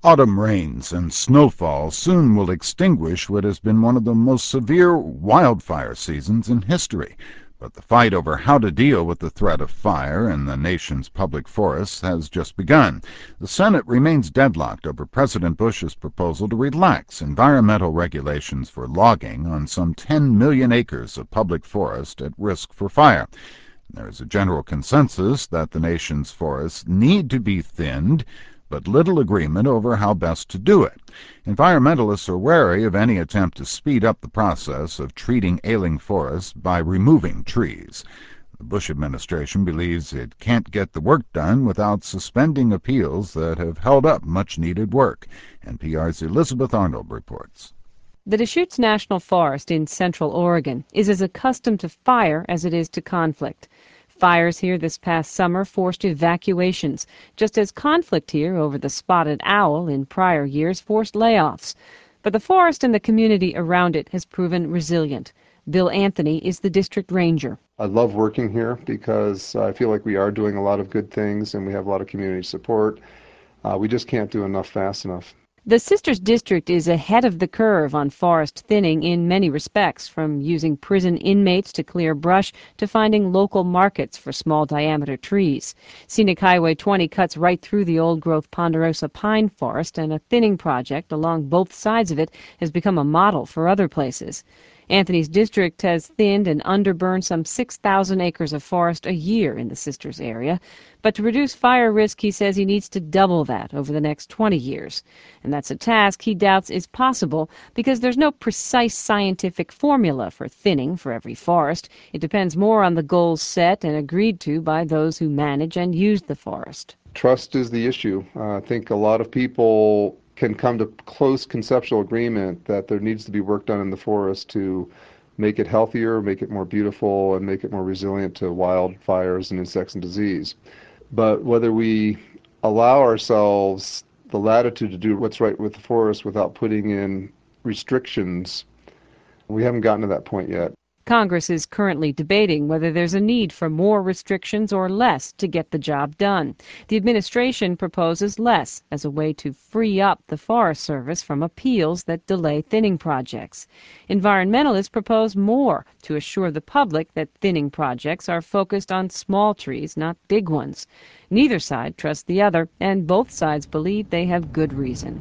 Autumn rains and snowfall soon will extinguish what has been one of the most severe wildfire seasons in history. But the fight over how to deal with the threat of fire in the nation's public forests has just begun. The Senate remains deadlocked over President Bush's proposal to relax environmental regulations for logging on some 10 million acres of public forest at risk for fire. There is a general consensus that the nation's forests need to be thinned, but little agreement over how best to do it. Environmentalists are wary of any attempt to speed up the process of treating ailing forests by removing trees. The Bush administration believes it can't get the work done without suspending appeals that have held up much-needed work. NPR's Elizabeth Arnold reports. The Deschutes National Forest in central Oregon is as accustomed to fire as it is to conflict. Fires here this past summer forced evacuations, just as conflict here over the spotted owl in prior years forced layoffs. But the forest and the community around it has proven resilient. Bill Anthony is the district ranger. I love working here because I feel like we are doing a lot of good things and we have a lot of community support. We just can't do enough fast enough. The Sisters District is ahead of the curve on forest thinning in many respects, from using prison inmates to clear brush to finding local markets for small-diameter trees. Scenic Highway 20 cuts right through the old-growth ponderosa pine forest, and a thinning project along both sides of it has become a model for other places. Anthony's district has thinned and underburned some 6,000 acres of forest a year in the Sisters area. But to reduce fire risk, he says he needs to double that over the next 20 years. And that's a task he doubts is possible because there's no precise scientific formula for thinning for every forest. It depends more on the goals set and agreed to by those who manage and use the forest. Trust is the issue. I think a lot of people can come to close conceptual agreement that there needs to be work done in the forest to make it healthier, make it more beautiful, and make it more resilient to wildfires and insects and disease. But whether we allow ourselves the latitude to do what's right with the forest without putting in restrictions, we haven't gotten to that point yet. Congress is currently debating whether there's a need for more restrictions or less to get the job done. The administration proposes less as a way to free up the Forest Service from appeals that delay thinning projects. Environmentalists propose more to assure the public that thinning projects are focused on small trees, not big ones. Neither side trusts the other, and both sides believe they have good reason.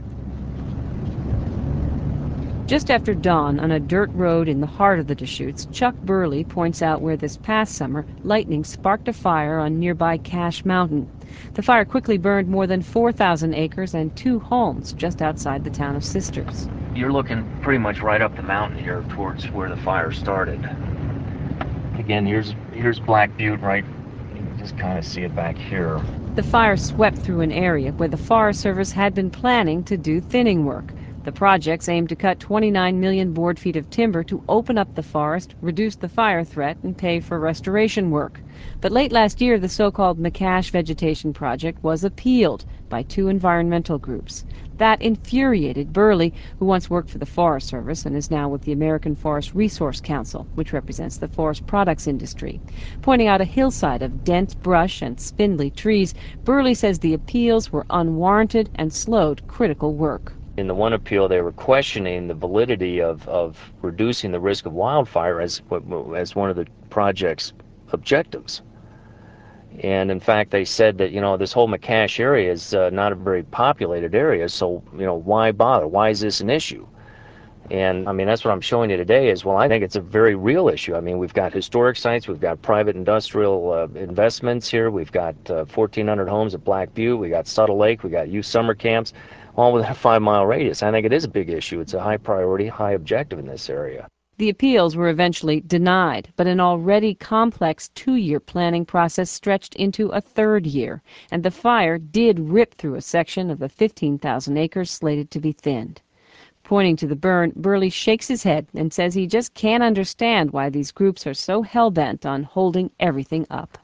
Just after dawn on a dirt road in the heart of the Deschutes, Chuck Burley points out where this past summer lightning sparked a fire on nearby Cache Mountain. The fire quickly burned more than 4,000 acres and 2 homes just outside the town of Sisters. You're looking pretty much right up the mountain here towards where the fire started. Again, here's Black Butte, right? You can just kind of see it back here. The fire swept through an area where the Forest Service had been planning to do thinning work. The projects aim to cut 29 million board feet of timber to open up the forest, reduce the fire threat, and pay for restoration work. But late last year, the so-called McCash Vegetation Project was appealed by 2 environmental groups. That infuriated Burley, who once worked for the Forest Service and is now with the American Forest Resource Council, which represents the forest products industry. Pointing out a hillside of dense brush and spindly trees, Burley says the appeals were unwarranted and slowed critical work. In the one appeal, they were questioning the validity of reducing the risk of wildfire as one of the project's objectives. And in fact, they said that, this whole McCash area is not a very populated area, so, why bother? Why is this an issue? And, that's what I'm showing you today is, I think it's a very real issue. We've got historic sites, we've got private industrial investments here, we've got 1,400 homes at Black Butte, we got Suttle Lake, we got youth summer camps, all within a 5-mile radius. I think it is a big issue. It's a high priority, high objective in this area. The appeals were eventually denied, but an already complex 2-year planning process stretched into a 3rd year, and the fire did rip through a section of the 15,000 acres slated to be thinned. Pointing to the burn, Burley shakes his head and says he just can't understand why these groups are so hell-bent on holding everything up.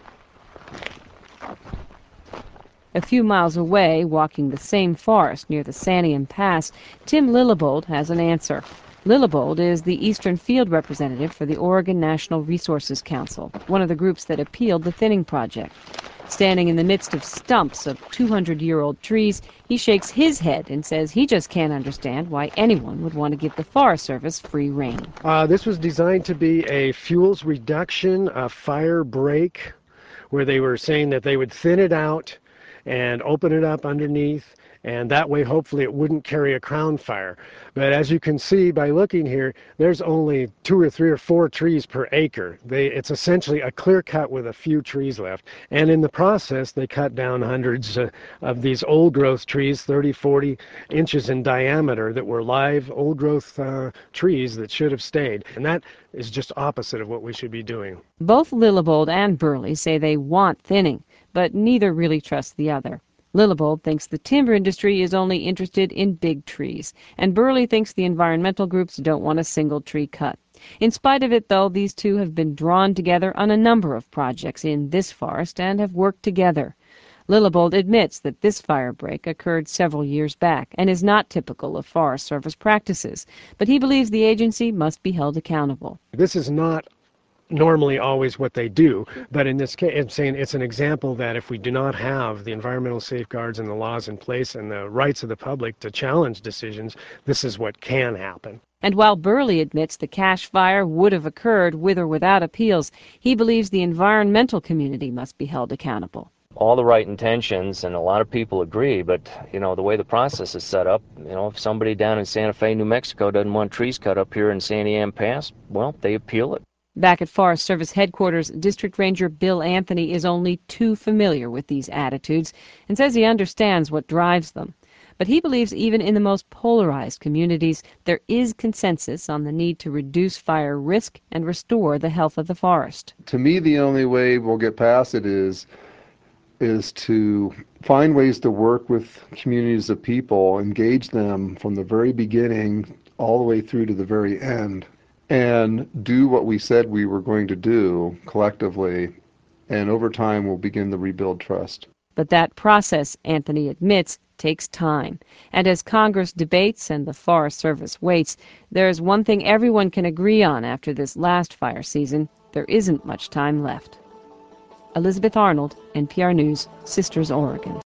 A few miles away, walking the same forest near the Santiam Pass, Tim Lillebold has an answer. Lillebold is the Eastern Field Representative for the Oregon National Resources Council, one of the groups that appealed the thinning project. Standing in the midst of stumps of 200-year-old trees, he shakes his head and says he just can't understand why anyone would want to give the Forest Service free rein. This was designed to be a fuels reduction, a fire break, where they were saying that they would thin it out and open it up underneath, and that way hopefully it wouldn't carry a crown fire. But as you can see by looking here, there's only 2 or 3 or 4 trees per acre. It's essentially a clear cut with a few trees left. And in the process, they cut down hundreds of these old growth trees, 30, 40 inches in diameter, that were live old growth trees that should have stayed. And that is just opposite of what we should be doing. Both Lillebold and Burley say they want thinning, but neither really trusts the other. Lillebold thinks the timber industry is only interested in big trees, and Burley thinks the environmental groups don't want a single tree cut. In spite of it, though, these two have been drawn together on a number of projects in this forest and have worked together. Lillebold admits that this fire break occurred several years back and is not typical of Forest Service practices, but he believes the agency must be held accountable. This is not normally always what they do, but in this case I'm saying it's an example that if we do not have the environmental safeguards and the laws in place and the rights of the public to challenge decisions, this is what can happen. And while Burley admits the cache fire would have occurred with or without appeals, he believes the environmental community must be held accountable. All the right intentions, and a lot of people agree, but the way the process is set up, if somebody down in Santa Fe, New Mexico doesn't want trees cut up here in Santiam Pass, well, they appeal it. Back at Forest Service headquarters, District Ranger Bill Anthony is only too familiar with these attitudes and says he understands what drives them. But he believes even in the most polarized communities, there is consensus on the need to reduce fire risk and restore the health of the forest. To me, the only way we'll get past it is to find ways to work with communities of people, engage them from the very beginning all the way through to the very end, and do what we said we were going to do collectively, and over time we'll begin to rebuild trust. But that process, Anthony admits, takes time. And as Congress debates and the Forest Service waits, there's one thing everyone can agree on after this last fire season: there isn't much time left. Elizabeth Arnold, NPR News, Sisters, Oregon.